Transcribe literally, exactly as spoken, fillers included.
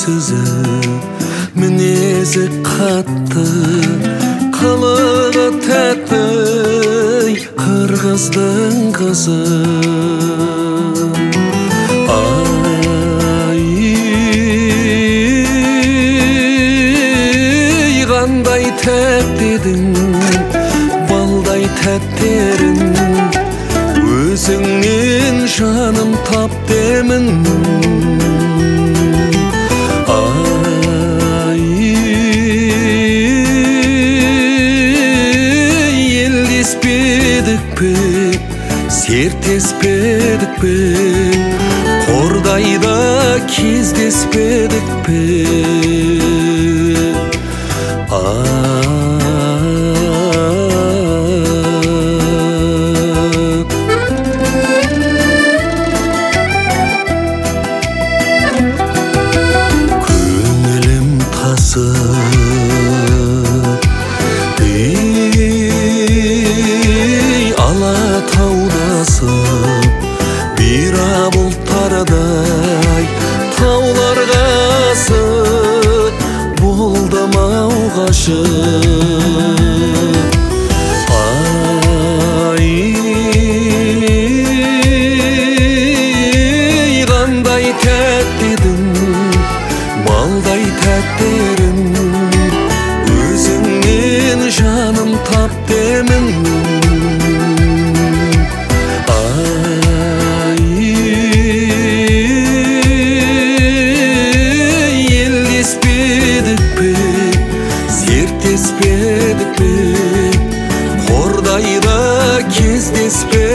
сөзі, мінезі қатты, қылығы тәтті, қырғыздың қызы. Ай, қандай тәтті едің, балдай тәттерін, өзіңнен жаным тап демін. Ай, елдеспедік пе, сертеспедік пе, қордайда кездеспедік пе. Ей, алатаудасып, бира бұлттардай тауларға асып, болдым ау ғашық. Ай, қандай тәтті едің, балдай тәттерін, өзіңнен жаным тап демін. Ай, елдеспедік пе, сертеспедік пе, қордайда кездеспедік